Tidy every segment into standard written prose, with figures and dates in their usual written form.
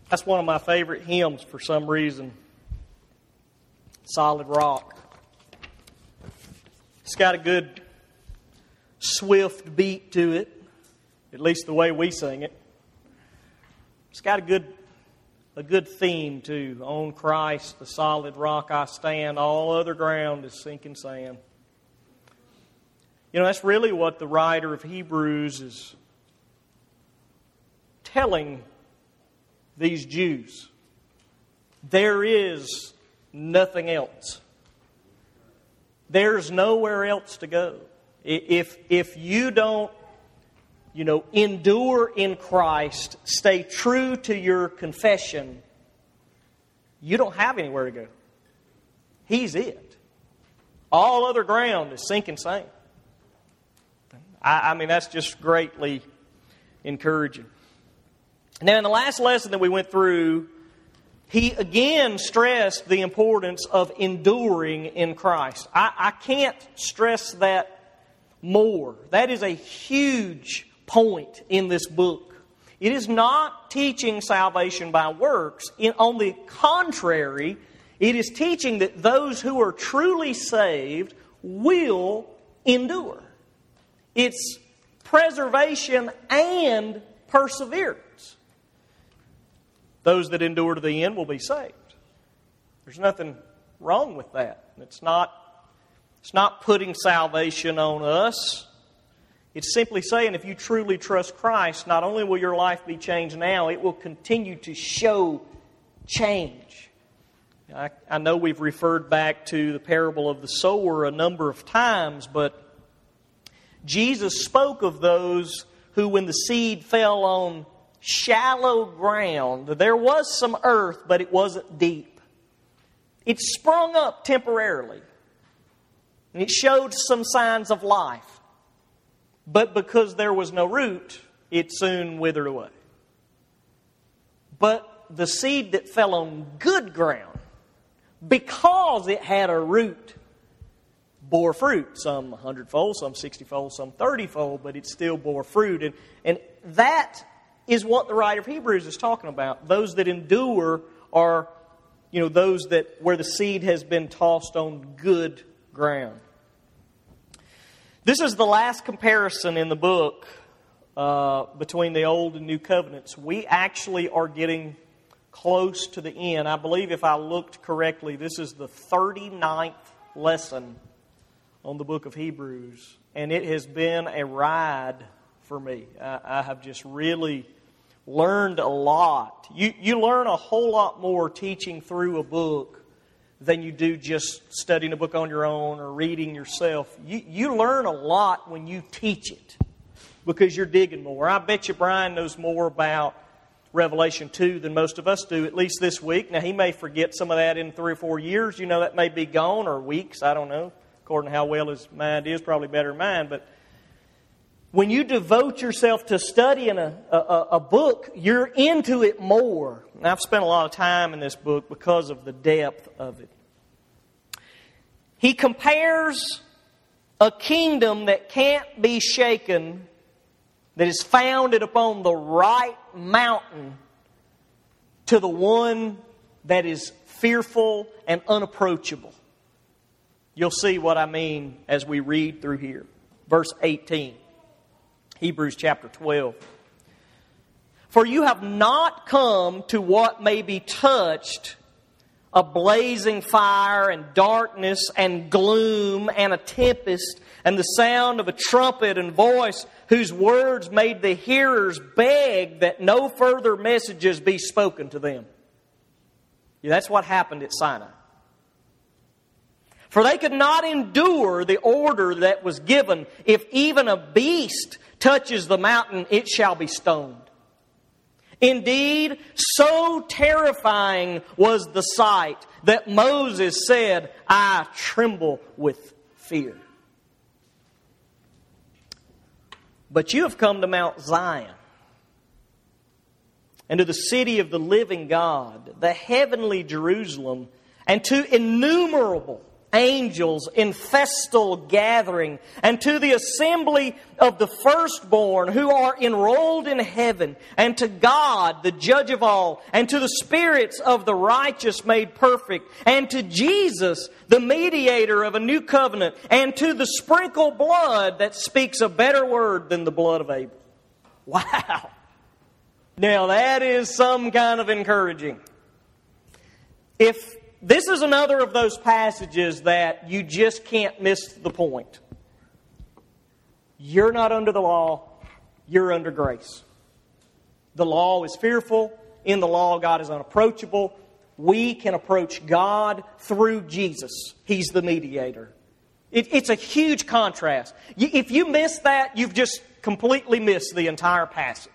That's one of my favorite hymns for some reason. Solid Rock. It's got a good, swift beat to it, at least the way we sing it. It's got a good theme too. On Christ, the solid rock I stand, all other ground is sinking sand. You know, that's really what the writer of Hebrews is telling these Jews. There is nothing else. There's nowhere else to go. If you don't, endure in Christ, stay true to your confession, you don't have anywhere to go. He's it. All other ground is sinking sand. I mean, that's just greatly encouraging. Now, in the last lesson that we went through, he again stressed the importance of enduring in Christ. I can't stress that more. That is a huge point in this book. It is not teaching salvation by works. On the contrary, it is teaching that those who are truly saved will endure. It's preservation and perseverance. Those that endure to the end will be saved. There's nothing wrong with that. It's not putting salvation on us. It's simply saying if you truly trust Christ, not only will your life be changed now, it will continue to show change. I know we've referred back to the parable of the sower a number of times, but Jesus spoke of those who, when the seed fell on shallow ground, there was some earth, but it wasn't deep. It sprung up temporarily, and it showed some signs of life. But because there was no root, it soon withered away. But the seed that fell on good ground, because it had a root, bore fruit, some 100-fold, some 60-fold, some 30-fold, but it still bore fruit. And that is what the writer of Hebrews is talking about. Those that endure are, those that where the seed has been tossed on good ground. This is the last comparison in the book between the Old and New Covenants. We actually are getting close to the end. I believe if I looked correctly, this is the 39th lesson on the book of Hebrews, and it has been a ride for me. I have just really learned a lot. You learn a whole lot more teaching through a book than you do just studying a book on your own or reading yourself. You learn a lot when you teach it because you're digging more. I bet you Brian knows more about Revelation 2 than most of us do, at least this week. Now, he may forget some of that in 3 or 4 years. That may be gone, or weeks, I don't know. According to how well his mind is, probably better than mine. But when you devote yourself to studying a book, you're into it more. And I've spent a lot of time in this book because of the depth of it. He compares a kingdom that can't be shaken, that is founded upon the right mountain, to the one that is fearful and unapproachable. You'll see what I mean as we read through here. Verse 18, Hebrews chapter 12. For you have not come to what may be touched, a blazing fire and darkness and gloom and a tempest and the sound of a trumpet and voice whose words made the hearers beg that no further messages be spoken to them. Yeah, that's what happened at Sinai. For they could not endure the order that was given, if even a beast touches the mountain, it shall be stoned. Indeed, so terrifying was the sight that Moses said, I tremble with fear. But you have come to Mount Zion, and to the city of the living God, the heavenly Jerusalem, and to innumerable angels in festal gathering, and to the assembly of the firstborn who are enrolled in heaven, and to God, the judge of all, and to the spirits of the righteous made perfect, and to Jesus, the mediator of a new covenant, and to the sprinkled blood that speaks a better word than the blood of Abel. Wow! Now that is some kind of encouraging. If this is another of those passages that you just can't miss the point. You're not under the law, you're under grace. The law is fearful. In the law, God is unapproachable. We can approach God through Jesus. He's the mediator. It's a huge contrast. If you miss that, you've just completely missed the entire passage.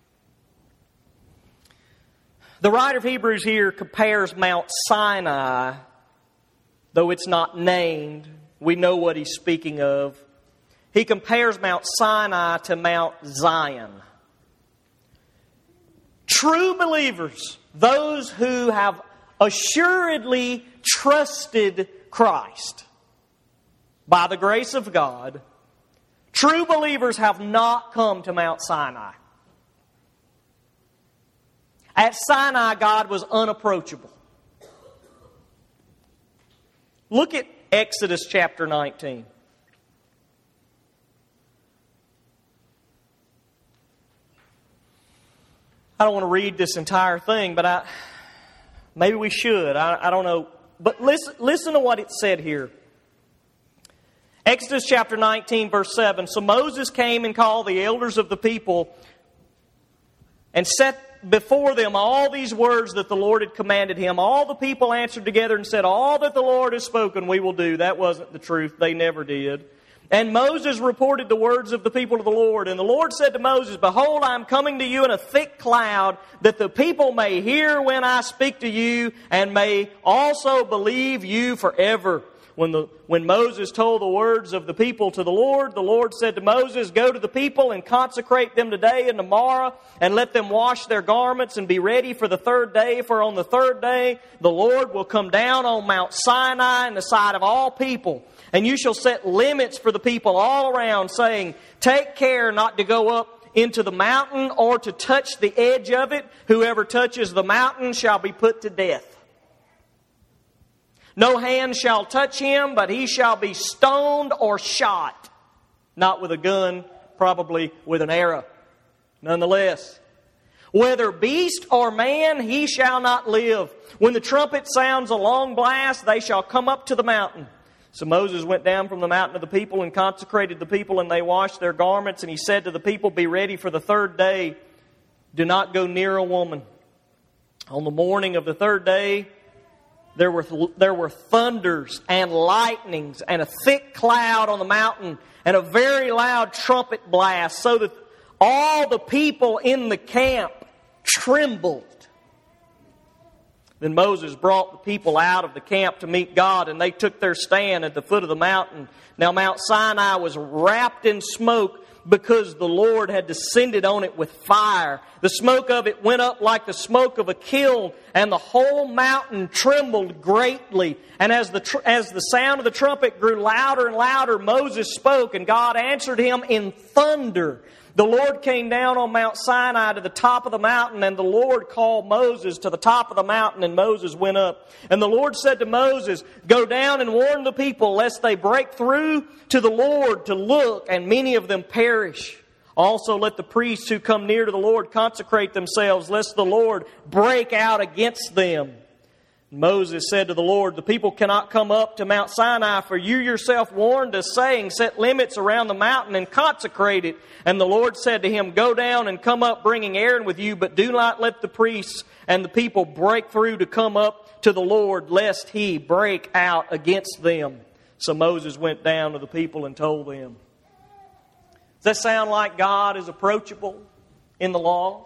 The writer of Hebrews here compares Mount Sinai, though it's not named. We know what he's speaking of. He compares Mount Sinai to Mount Zion. True believers, those who have assuredly trusted Christ by the grace of God, true believers have not come to Mount Sinai. At Sinai, God was unapproachable. Look at Exodus chapter 19. I don't want to read this entire thing, but maybe we should. I don't know. But listen to what it said here. Exodus chapter 19, verse 7. So Moses came and called the elders of the people and set before them all these words that the Lord had commanded him. All the people answered together and said, all that the Lord has spoken we will do. That wasn't the truth. They never did. And Moses reported the words of the people to the Lord. And the Lord said to Moses, behold, I am coming to you in a thick cloud, that the people may hear when I speak to you, and may also believe you forever. When Moses told the words of the people to the Lord said to Moses, go to the people and consecrate them today and tomorrow, and let them wash their garments and be ready for the third day. For on the third day the Lord will come down on Mount Sinai in the sight of all people. And you shall set limits for the people all around, saying, take care not to go up into the mountain or to touch the edge of it. Whoever touches the mountain shall be put to death. No hand shall touch him, but he shall be stoned or shot. Not with a gun, probably with an arrow. Nonetheless, whether beast or man, he shall not live. When the trumpet sounds a long blast, they shall come up to the mountain. So Moses went down from the mountain of the people and consecrated the people, and they washed their garments. And he said to the people, be ready for the third day. Do not go near a woman. On the morning of the third day, there were thunders and lightnings and a thick cloud on the mountain and a very loud trumpet blast, so that all the people in the camp trembled. Then Moses brought the people out of the camp to meet God, and they took their stand at the foot of the mountain. Now Mount Sinai was wrapped in smoke, because the Lord had descended on it with fire. The smoke of it went up like the smoke of a kiln, and the whole mountain trembled greatly. And as the sound of the trumpet grew louder and louder, Moses spoke, and God answered him in thunder. The Lord came down on Mount Sinai to the top of the mountain, and the Lord called Moses to the top of the mountain, and Moses went up. And the Lord said to Moses, go down and warn the people, lest they break through to the Lord to look, and many of them perish. Also let the priests who come near to the Lord consecrate themselves, lest the Lord break out against them. Moses said to the Lord, the people cannot come up to Mount Sinai, for you yourself warned us, saying, set limits around the mountain and consecrate it. And the Lord said to him, go down and come up, bringing Aaron with you, but do not let the priests and the people break through to come up to the Lord, lest he break out against them. So Moses went down to the people and told them. Does that sound like God is approachable in the law?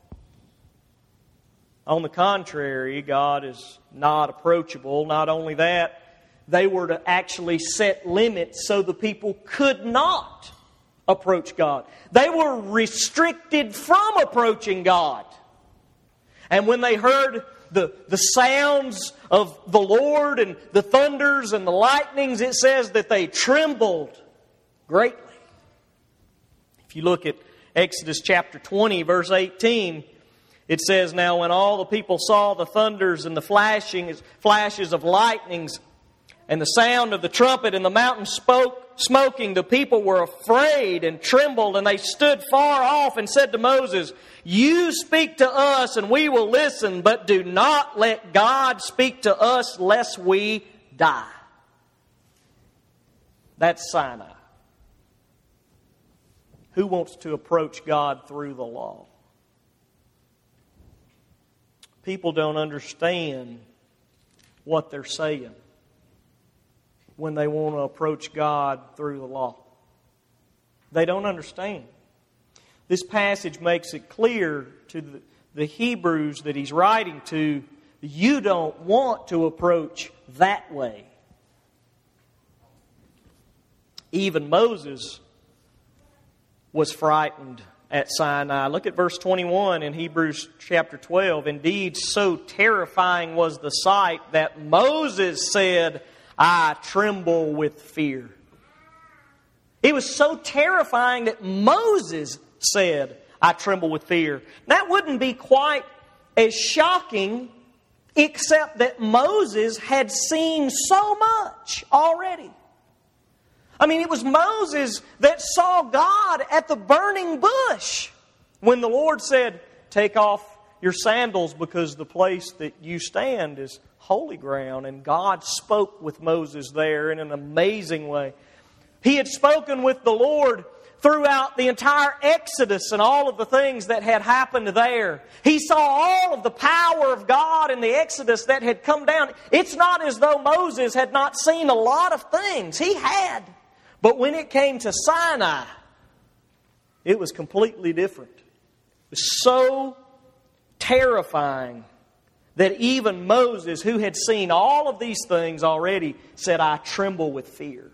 On the contrary, God is not approachable. Not only that, they were to actually set limits so the people could not approach God. They were restricted from approaching God. And when they heard the sounds of the Lord and the thunders and the lightnings, it says that they trembled greatly. If you look at Exodus chapter 20, verse 18, it says, "Now when all the people saw the thunders and the flashes of lightnings and the sound of the trumpet and the mountain smoking, the people were afraid and trembled, and they stood far off and said to Moses, 'You speak to us and we will listen, but do not let God speak to us lest we die.'" That's Sinai. Who wants to approach God through the law? People don't understand what they're saying when they want to approach God through the law. They don't understand. This passage makes it clear to the Hebrews that he's writing to, you don't want to approach that way. Even Moses was frightened at Sinai. Look at verse 21 in Hebrews chapter 12. "Indeed, so terrifying was the sight that Moses said, 'I tremble with fear.'" It was so terrifying that Moses said, "I tremble with fear." That wouldn't be quite as shocking, except that Moses had seen so much already. I mean, it was Moses that saw God at the burning bush when the Lord said, "Take off your sandals because the place that you stand is holy ground." And God spoke with Moses there in an amazing way. He had spoken with the Lord throughout the entire Exodus and all of the things that had happened there. He saw all of the power of God in the Exodus that had come down. It's not as though Moses had not seen a lot of things. He had. But when it came to Sinai, it was completely different. It was so terrifying that even Moses, who had seen all of these things already, said, "I tremble with fear."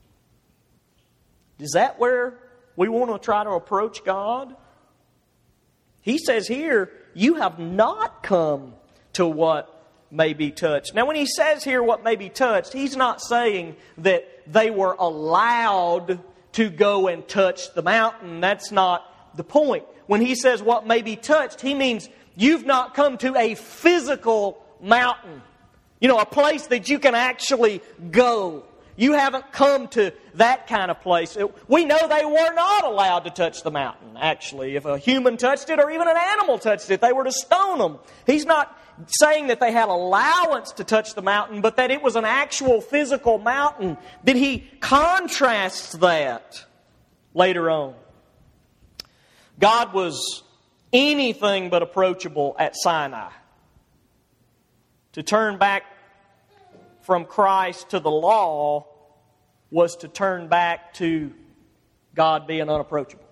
Is that where we want to try to approach God? He says here, "You have not come to what may be touched." Now, when he says here what may be touched, he's not saying that they were allowed to go and touch the mountain. That's not the point. When he says what may be touched, he means you've not come to a physical mountain. You know, a place that you can actually go. You haven't come to that kind of place. We know they were not allowed to touch the mountain, actually. If a human touched it or even an animal touched it, they were to stone them. He's not saying that they had allowance to touch the mountain, but that it was an actual physical mountain. Then he contrasts that later on. God was anything but approachable at Sinai. To turn back from Christ to the law was to turn back to God being unapproachable.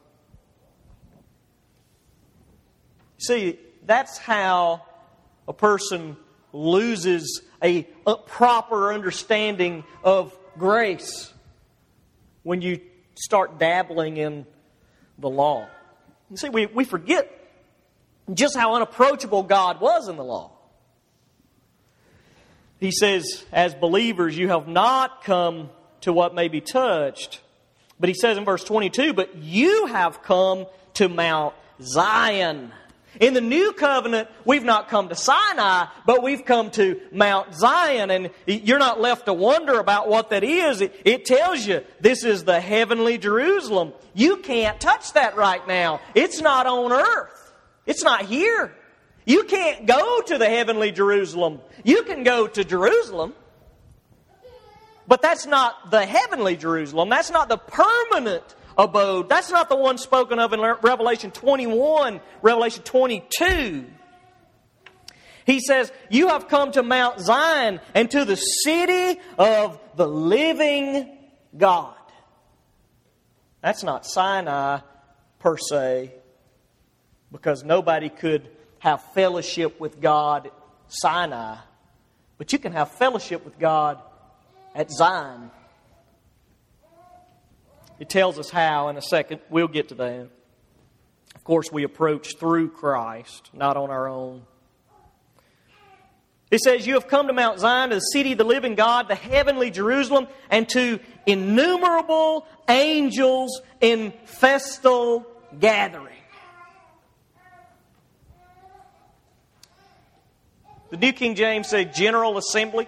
See, that's how a person loses a proper understanding of grace when you start dabbling in the law. You see, we forget just how unapproachable God was in the law. He says, as believers, you have not come to what may be touched. But he says in verse 22, "But you have come to Mount Zion." In the new covenant, we've not come to Sinai, but we've come to Mount Zion. And you're not left to wonder about what that is. It tells you this is the heavenly Jerusalem. You can't touch that right now. It's not on earth. It's not here. You can't go to the heavenly Jerusalem. You can go to Jerusalem, but that's not the heavenly Jerusalem. That's not the permanent abode. That's not the one spoken of in Revelation 21, Revelation 22. He says, "You have come to Mount Zion and to the city of the living God." That's not Sinai per se, because nobody could have fellowship with God at Sinai. But you can have fellowship with God at Zion. It tells us how in a second. We'll get to that. Of course, we approach through Christ, not on our own. It says, you have come to Mount Zion, to the city of the living God, the heavenly Jerusalem, and to innumerable angels in festal gathering. The New King James says General Assembly.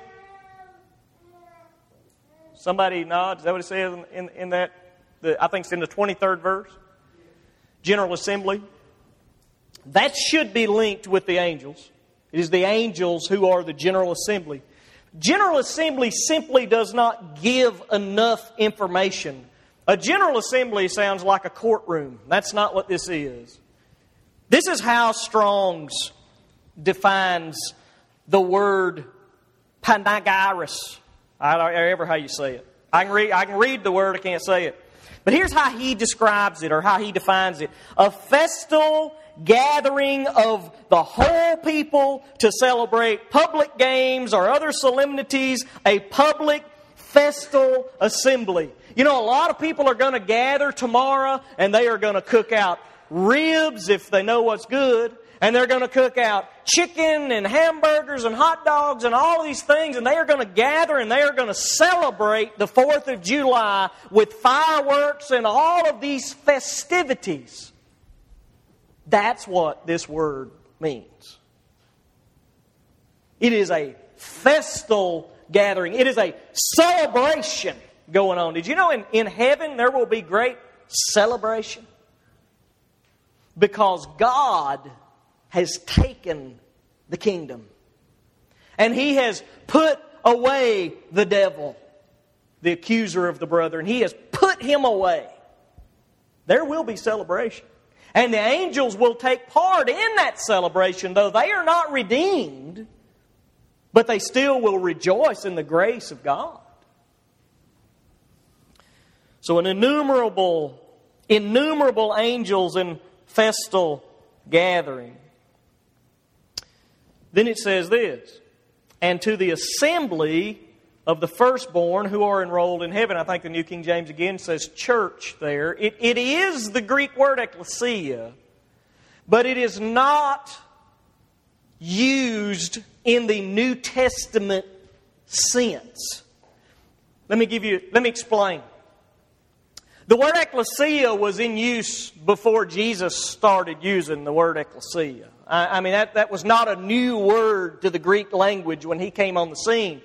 Somebody nods. Is that what it says in that? I think it's in the 23rd verse. General Assembly. That should be linked with the angels. It is the angels who are the General Assembly. General Assembly simply does not give enough information. A General Assembly sounds like a courtroom. That's not what this is. This is how Strong's defines the word panegyris. I don't know ever how you say it. I can read the word, I can't say it. But here's how he describes it, or how he defines it. A festal gathering of the whole people to celebrate public games or other solemnities, a public festal assembly. You know, a lot of people are going to gather tomorrow and they are going to cook out ribs if they know what's good. And they're going to cook out chicken and hamburgers and hot dogs and all of these things. And they are going to gather and they are going to celebrate the 4th of July with fireworks and all of these festivities. That's what this word means. It is a festal gathering. It is a celebration going on. Did you know in heaven there will be great celebration? Because God has taken the kingdom. And He has put away the devil, the accuser of the brother, and He has put him away. There will be celebration. And the angels will take part in that celebration, though they are not redeemed, but they still will rejoice in the grace of God. So an innumerable angels in festal gathering. Then it says this, and to the assembly of the firstborn who are enrolled in heaven. I think the New King James again says church there. It is the Greek word ekklesia, but it is not used in the New Testament sense. Let me explain. The word ekklesia was in use before Jesus started using the word ekklesia. I mean, that was not a new word to the Greek language when He came on the scene.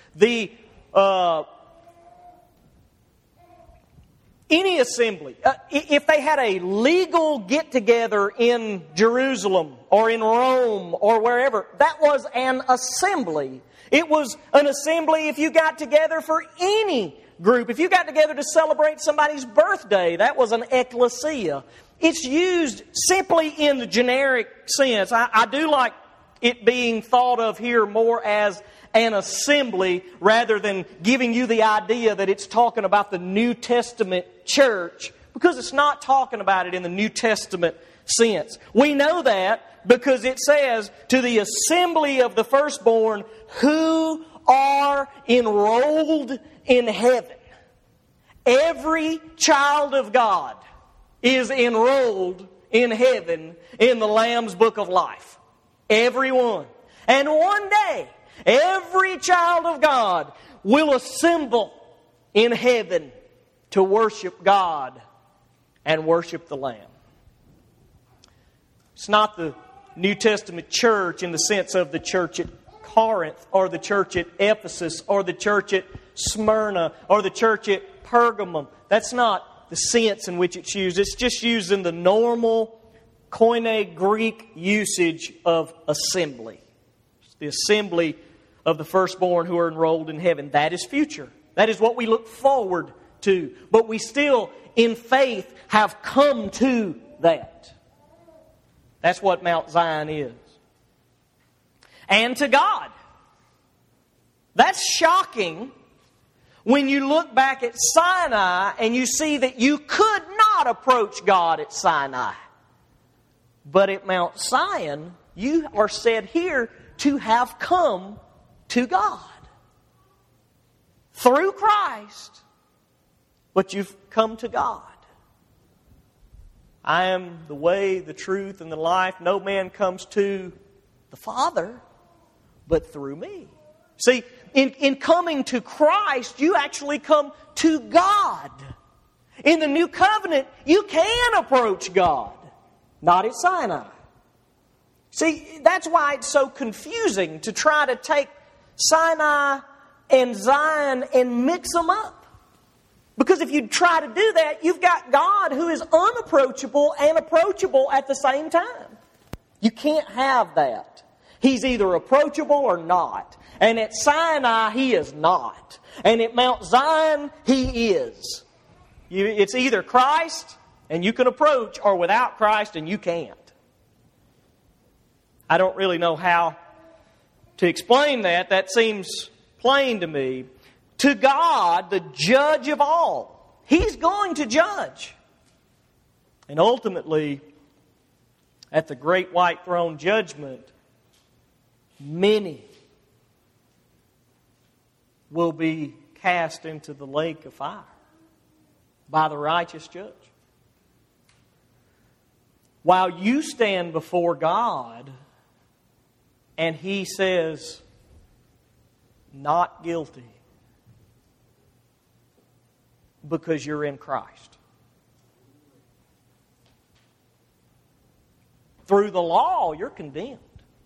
Any assembly, if they had a legal get-together in Jerusalem or in Rome or wherever, that was an assembly. It was an assembly if you got together for any group. If you got together to celebrate somebody's birthday, that was an ekklesia. It's used simply in the generic sense. I do like it being thought of here more as an assembly rather than giving you the idea that it's talking about the New Testament church, because it's not talking about it in the New Testament sense. We know that because it says, to the assembly of the firstborn who are enrolled in heaven. Every child of God is enrolled in heaven in the Lamb's Book of Life. Everyone. And one day, every child of God will assemble in heaven to worship God and worship the Lamb. It's not the New Testament church in the sense of the church at Corinth or the church at Ephesus or the church at Smyrna or the church at Pergamum. That's not the sense in which it's used. It's just used in the normal Koine Greek usage of assembly. It's the assembly of the firstborn who are enrolled in heaven. That is future. That is what we look forward to. But we still, in faith, have come to that. That's what Mount Zion is. And to God. That's shocking when you look back at Sinai and you see that you could not approach God at Sinai. But at Mount Zion, you are said here to have come to God. Through Christ, but you've come to God. I am the way, the truth, and the life. No man comes to the Father but through me. See, in coming to Christ, you actually come to God. In the new covenant, you can approach God, not at Sinai. See, that's why it's so confusing to try to take Sinai and Zion and mix them up. Because if you try to do that, you've got God who is unapproachable and approachable at the same time. You can't have that. He's either approachable or not. And at Sinai, He is not. And at Mount Zion, He is. It's either Christ and you can approach, or without Christ and you can't. I don't really know how to explain that. That seems plain to me. To God, the judge of all, He's going to judge. And ultimately, at the great white throne judgment, many will be cast into the lake of fire by the righteous judge. While you stand before God and He says, not guilty, because you're in Christ. Through the law, you're condemned.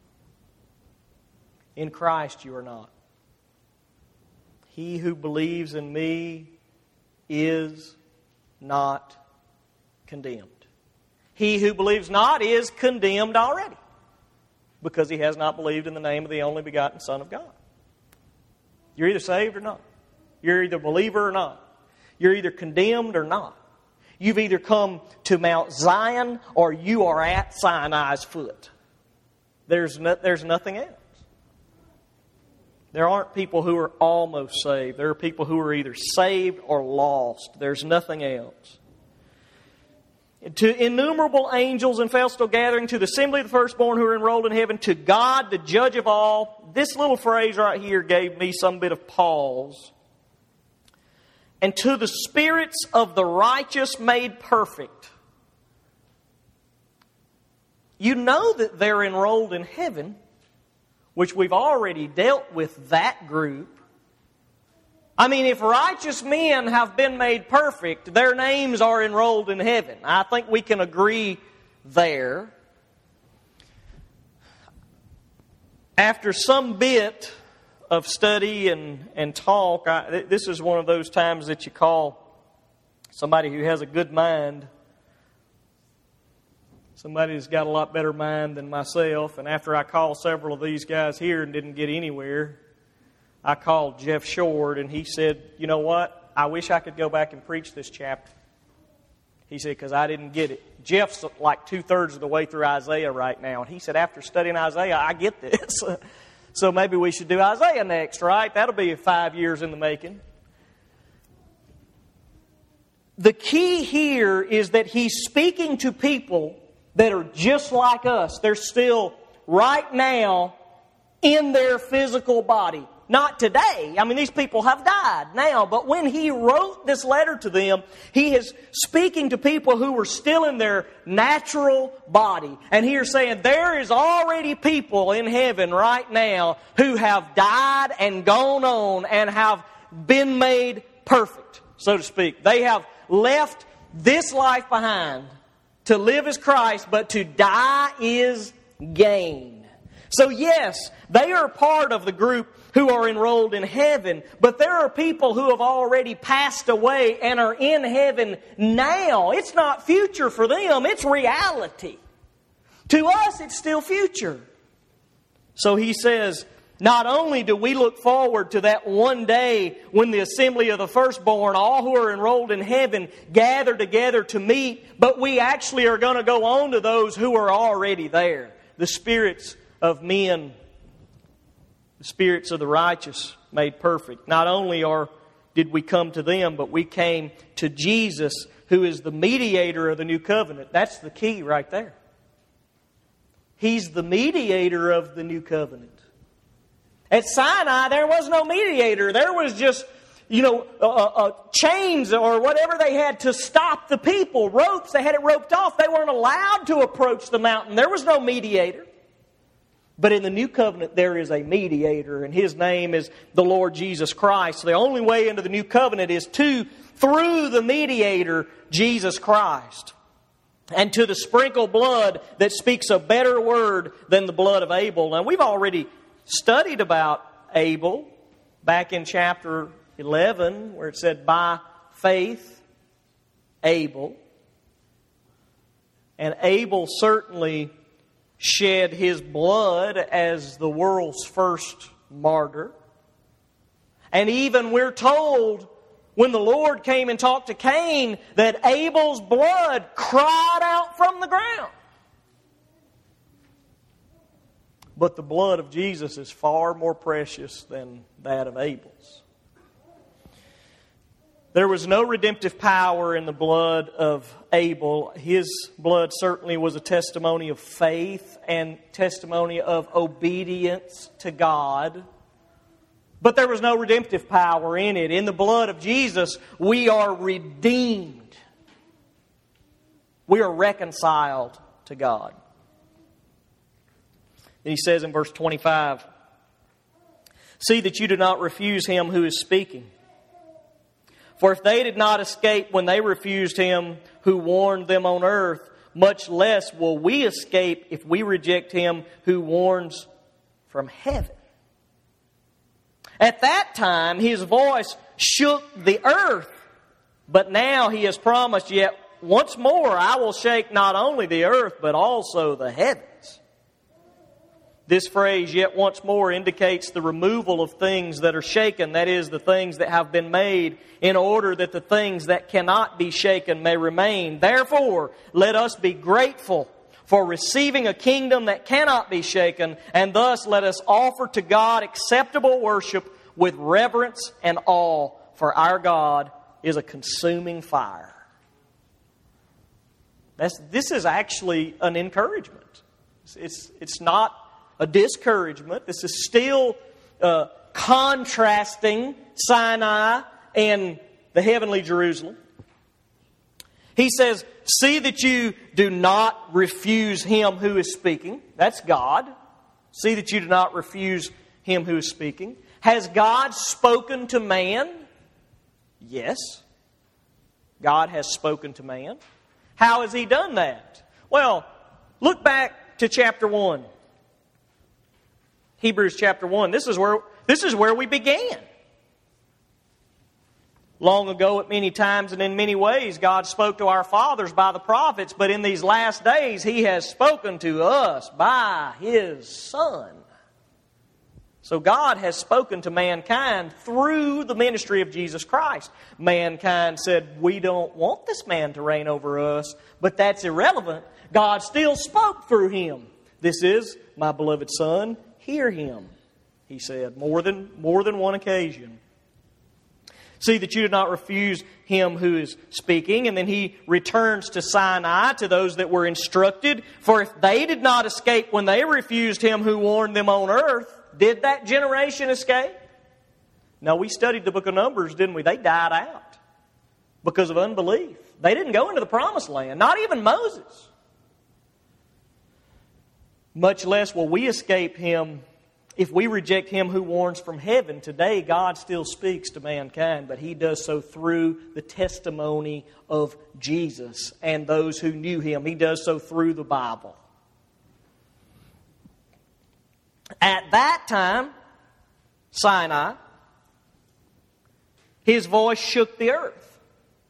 In Christ, you are not. He who believes in me is not condemned. He who believes not is condemned already, because he has not believed in the name of the only begotten Son of God. You're either saved or not. You're either a believer or not. You're either condemned or not. You've either come to Mount Zion or you are at Sinai's foot. There's nothing else. There aren't people who are almost saved. There are people who are either saved or lost. There's nothing else. To innumerable angels in festal gathering, to the assembly of the firstborn who are enrolled in heaven, to God, the judge of all. This little phrase right here gave me some bit of pause. And to the spirits of the righteous made perfect. You know that they're enrolled in heaven, which we've already dealt with that group. I mean, if righteous men have been made perfect, their names are enrolled in heaven. I think we can agree there. After some bit of study and talk, this is one of those times that you call somebody who has a good mind, somebody who's got a lot better mind than myself. And after I called several of these guys here and didn't get anywhere, I called Jeff Short, and he said, you know what? I wish I could go back and preach this chapter. He said, because I didn't get it. Jeff's like 2/3 of the way through Isaiah right now. And he said, after studying Isaiah, I get this. So maybe we should do Isaiah next, right? That'll be 5 years in the making. The key here is that he's speaking to people that are just like us. They're still right now in their physical body. Not today. I mean, these people have died now. But when he wrote this letter to them, he is speaking to people who were still in their natural body. And he's saying there is already people in heaven right now who have died and gone on and have been made perfect, so to speak. They have left this life behind. To live is Christ, but to die is gain. So yes, they are part of the group who are enrolled in heaven, but there are people who have already passed away and are in heaven now. It's not future for them, it's reality. To us, it's still future. So he says, not only do we look forward to that one day when the assembly of the firstborn, all who are enrolled in heaven, gather together to meet, but we actually are going to go on to those who are already there. The spirits of men, the spirits of the righteous made perfect. Not only did we come to them, but we came to Jesus, who is the mediator of the new covenant. That's the key right there. He's the mediator of the new covenant. At Sinai, there was no mediator. There was just, chains or whatever they had to stop the people. Ropes, they had it roped off. They weren't allowed to approach the mountain. There was no mediator. But in the new covenant, there is a mediator, and His name is the Lord Jesus Christ. So the only way into the new covenant is through the mediator, Jesus Christ. And to the sprinkled blood that speaks a better word than the blood of Abel. Now, we've already studied about Abel back in chapter 11, where it said, by faith, Abel. And Abel certainly shed his blood as the world's first martyr. And even we're told when the Lord came and talked to Cain that Abel's blood cried out from the ground. But the blood of Jesus is far more precious than that of Abel's. There was no redemptive power in the blood of Abel. His blood certainly was a testimony of faith and testimony of obedience to God. But there was no redemptive power in it. In the blood of Jesus, we are redeemed. We are reconciled to God. And he says in verse 25, see that you do not refuse Him who is speaking. For if they did not escape when they refused Him who warned them on earth, much less will we escape if we reject Him who warns from heaven. At that time, His voice shook the earth, but now He has promised, yet once more I will shake not only the earth, but also the heavens. This phrase, yet once more, indicates the removal of things that are shaken, that is, the things that have been made, in order that the things that cannot be shaken may remain. Therefore, let us be grateful for receiving a kingdom that cannot be shaken, and thus let us offer to God acceptable worship with reverence and awe, for our God is a consuming fire. This is actually an encouragement. It's not a discouragement. This is still contrasting Sinai and the heavenly Jerusalem. He says, see that you do not refuse Him who is speaking. That's God. See that you do not refuse Him who is speaking. Has God spoken to man? Yes. God has spoken to man. How has He done that? Well, look back to chapter 1. Hebrews chapter 1. This is where we began. Long ago, at many times and in many ways, God spoke to our fathers by the prophets, but in these last days, He has spoken to us by His Son. So God has spoken to mankind through the ministry of Jesus Christ. Mankind said, we don't want this man to reign over us, but that's irrelevant. God still spoke through Him. This is my beloved Son. Hear Him, He said, more than one occasion. See that you do not refuse Him who is speaking. And then He returns to Sinai, to those that were instructed. For if they did not escape when they refused Him who warned them on earth, did that generation escape? No, we studied the book of Numbers, didn't we? They died out because of unbelief. They didn't go into the promised land, not even Moses. Much less will we escape Him if we reject Him who warns from heaven. Today, God still speaks to mankind, but He does so through the testimony of Jesus and those who knew Him. He does so through the Bible. At that time, Sinai, His voice shook the earth.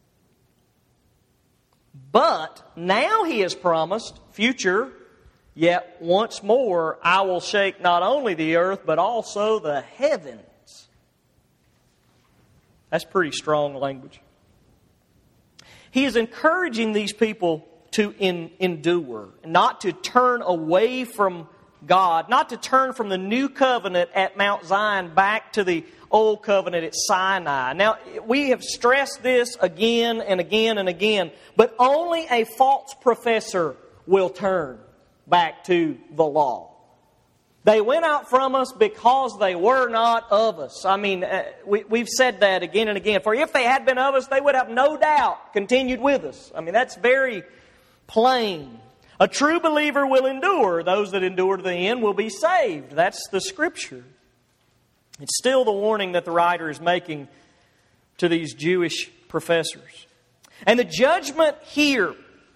But now He has promised, future, yet once more I will shake not only the earth, but also the heavens. That's pretty strong language. He is encouraging these people to endure, not to turn away from God, not to turn from the new covenant at Mount Zion back to the old covenant at Sinai. Now, we have stressed this again and again and again, but only a false professor will turn back to the law. They went out from us because they were not of us. I mean, we've said that again and again. For if they had been of us, they would have no doubt continued with us. I mean, that's very plain. A true believer will endure. Those that endure to the end will be saved. That's the Scripture. It's still the warning that the writer is making to these Jewish professors. And the judgment here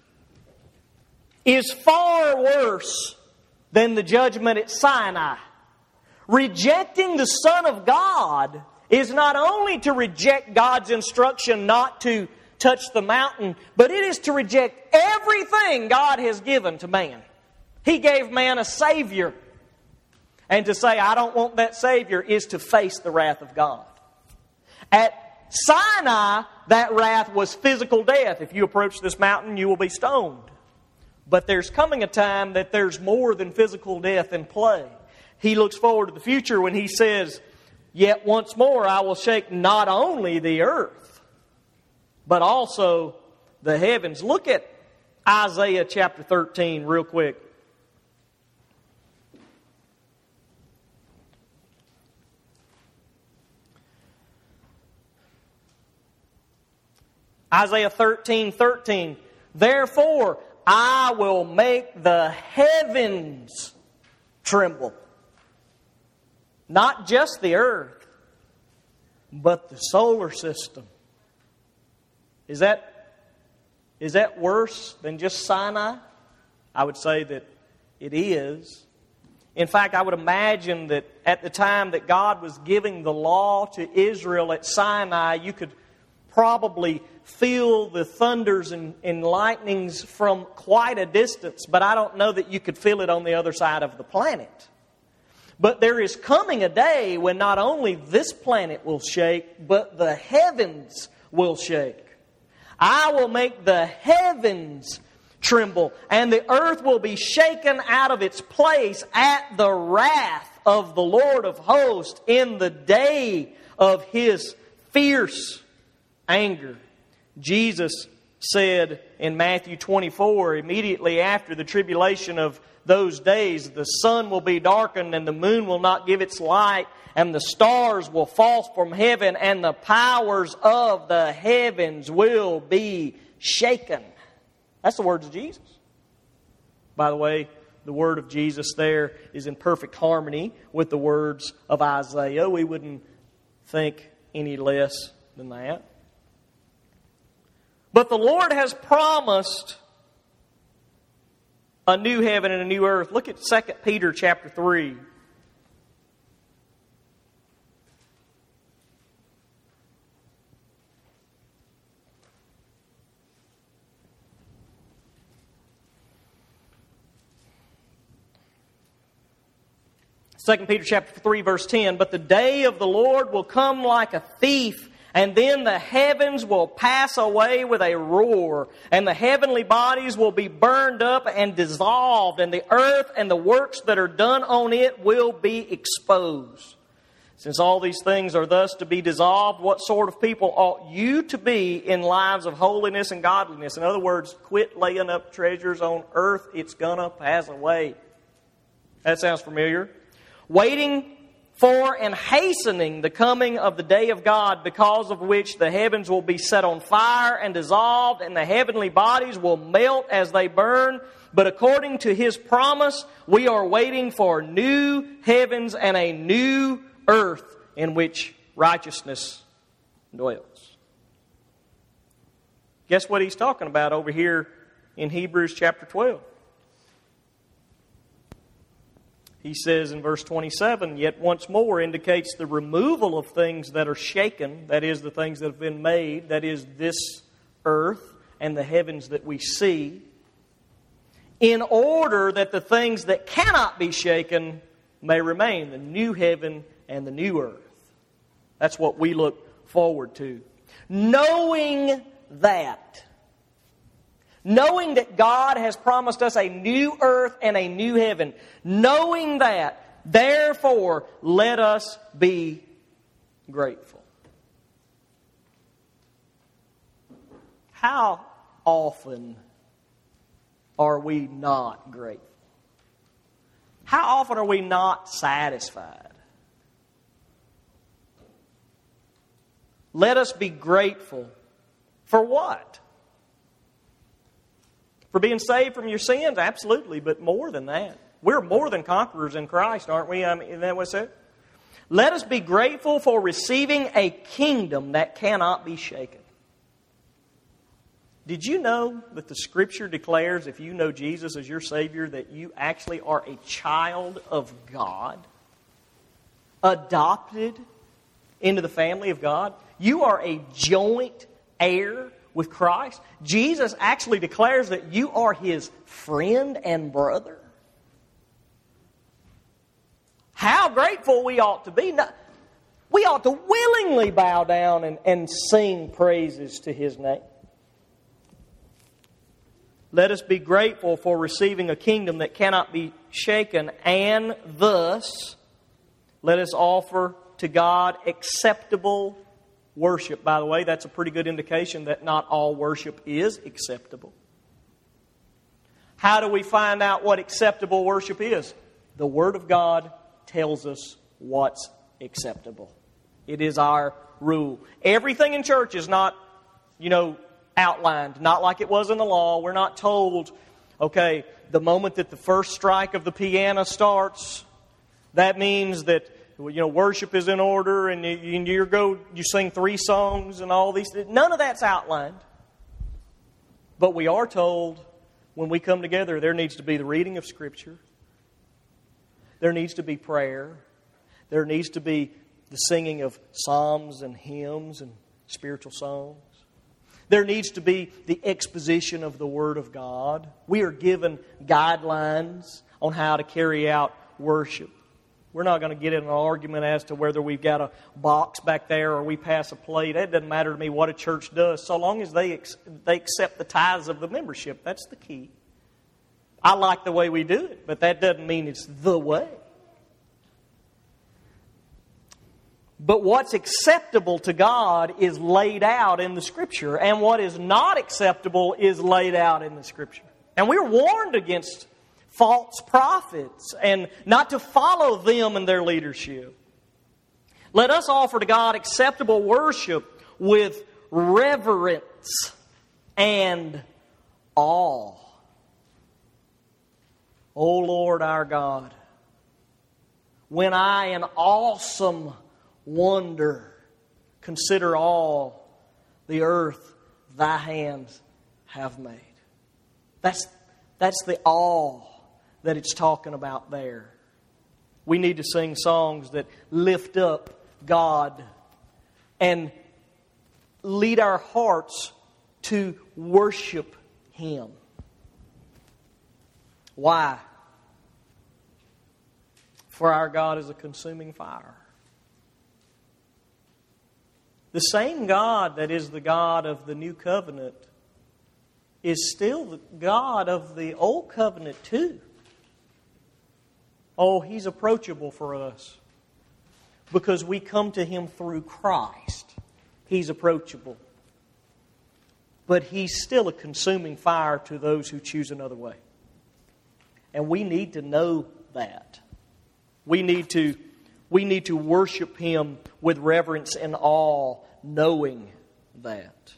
is far worse than the judgment at Sinai. Rejecting the Son of God is not only to reject God's instruction not to touch the mountain, but it is to reject everything God has given to man. He gave man a Savior. And to say, I don't want that Savior, is to face the wrath of God. At Sinai, that wrath was physical death. If you approach this mountain, you will be stoned. But there's coming a time that there's more than physical death in play. He looks forward to the future when he says, yet once more I will shake not only the earth, but also the heavens. Look at Isaiah chapter 13 real quick. Isaiah 13:13. Therefore, I will make the heavens tremble. Not just the earth, but the solar system. Is that worse than just Sinai? I would say that it is. In fact, I would imagine that at the time that God was giving the law to Israel at Sinai, you could probably feel the thunders and lightnings from quite a distance, but I don't know that you could feel it on the other side of the planet. But there is coming a day when not only this planet will shake, but the heavens will shake. I will make the heavens tremble, and the earth will be shaken out of its place at the wrath of the Lord of hosts in the day of His fierce anger. Jesus said in Matthew 24, immediately after the tribulation of those days, the sun will be darkened and the moon will not give its light, and the stars will fall from heaven, and the powers of the heavens will be shaken. That's the words of Jesus. By the way, the word of Jesus there is in perfect harmony with the words of Isaiah. We wouldn't think any less than that. But the Lord has promised a new heaven and a new earth. Look at 2 Peter chapter 3. Second Peter chapter 3 verse 10, but the day of the Lord will come like a thief, and then the heavens will pass away with a roar, and the heavenly bodies will be burned up and dissolved, and the earth and the works that are done on it will be exposed. Since all these things are thus to be dissolved, what sort of people ought you to be in lives of holiness and godliness? In other words, quit laying up treasures on earth. It's going to pass away. That sounds familiar. Waiting for and hastening the coming of the day of God, because of which the heavens will be set on fire and dissolved, and the heavenly bodies will melt as they burn. But according to His promise, we are waiting for new heavens and a new earth in which righteousness dwells. Guess what He's talking about over here in Hebrews chapter 12? He says in verse 27, yet once more indicates the removal of things that are shaken, that is, the things that have been made, that is, this earth and the heavens that we see, in order that the things that cannot be shaken may remain, the new heaven and the new earth. That's what we look forward to. Knowing that God has promised us a new earth and a new heaven. Knowing that, therefore, let us be grateful. How often are we not grateful? How often are we not satisfied? Let us be grateful for what? For being saved from your sins? Absolutely, but more than that. We're more than conquerors in Christ, aren't we? Isn't that what it said? Let us be grateful for receiving a kingdom that cannot be shaken. Did you know that the Scripture declares, if you know Jesus as your Savior, that you actually are a child of God? Adopted into the family of God? You are a joint heir with Christ. Jesus actually declares that you are His friend and brother. How grateful we ought to be. We ought to willingly bow down and sing praises to His name. Let us be grateful for receiving a kingdom that cannot be shaken, and thus let us offer to God acceptable worship. By the way, that's a pretty good indication that not all worship is acceptable. How do we find out what acceptable worship is? The Word of God tells us what's acceptable. It is our rule. Everything in church is not, outlined, not like it was in the law. We're not told, okay, the moment that the first strike of the piano starts, that means that worship is in order, and you sing 3 songs and all these things. None of that's outlined. But we are told when we come together, there needs to be the reading of Scripture. There needs to be prayer. There needs to be the singing of psalms and hymns and spiritual songs. There needs to be the exposition of the Word of God. We are given guidelines on how to carry out worship. We're not going to get in an argument as to whether we've got a box back there or we pass a plate. It doesn't matter to me what a church does, so long as they accept the tithes of the membership. That's the key. I like the way we do it, but that doesn't mean it's the way. But what's acceptable to God is laid out in the Scripture, and what is not acceptable is laid out in the Scripture. And we're warned against false prophets and not to follow them and their leadership. Let us offer to God acceptable worship with reverence and awe. O Lord our God, when I in awesome wonder consider all the earth Thy hands have made. That's the awe that it's talking about there. We need to sing songs that lift up God and lead our hearts to worship Him. Why? For our God is a consuming fire. The same God that is the God of the New Covenant is still the God of the Old Covenant too. Oh, He's approachable for us because we come to Him through Christ. He's approachable. But He's still a consuming fire to those who choose another way. And we need to know that. We need to worship Him with reverence and awe, knowing that.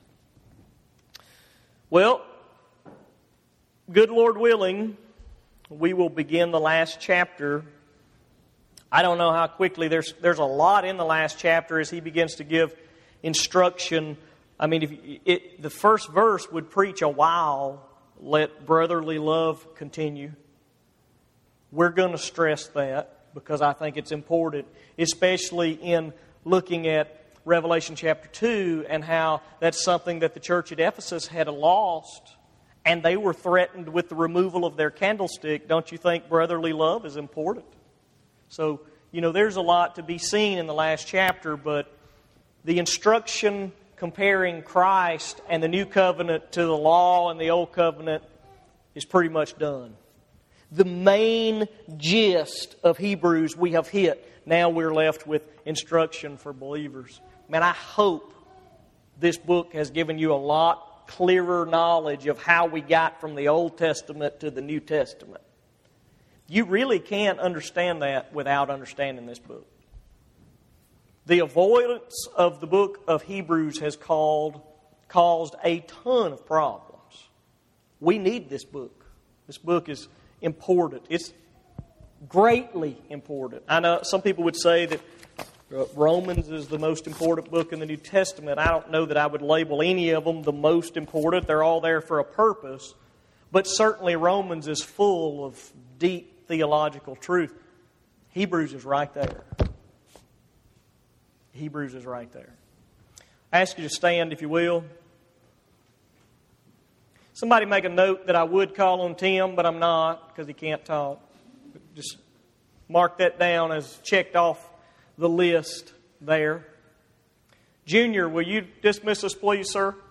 Well, good Lord willing, we will begin the last chapter. I don't know how quickly. There's a lot in the last chapter as he begins to give instruction. I mean, the first verse would preach a while, let brotherly love continue. We're going to stress that because I think it's important, especially in looking at Revelation chapter 2 and how that's something that the church at Ephesus had lost. And they were threatened with the removal of their candlestick. Don't you think brotherly love is important? So, there's a lot to be seen in the last chapter, but the instruction comparing Christ and the New Covenant to the law and the Old Covenant is pretty much done. The main gist of Hebrews we have hit. Now we're left with instruction for believers. Man, I hope this book has given you a lot clearer knowledge of how we got from the Old Testament to the New Testament. You really can't understand that without understanding this book. The avoidance of the book of Hebrews has caused a ton of problems We need this book. This book is important. It's greatly important. I know some people would say that Romans is the most important book in the New Testament. I don't know that I would label any of them the most important. They're all there for a purpose. But certainly Romans is full of deep theological truth. Hebrews is right there. Hebrews is right there. I ask you to stand, if you will. Somebody make a note that I would call on Tim, but I'm not because he can't talk. Just mark that down as checked off the list there. Junior, will you dismiss us, please, sir?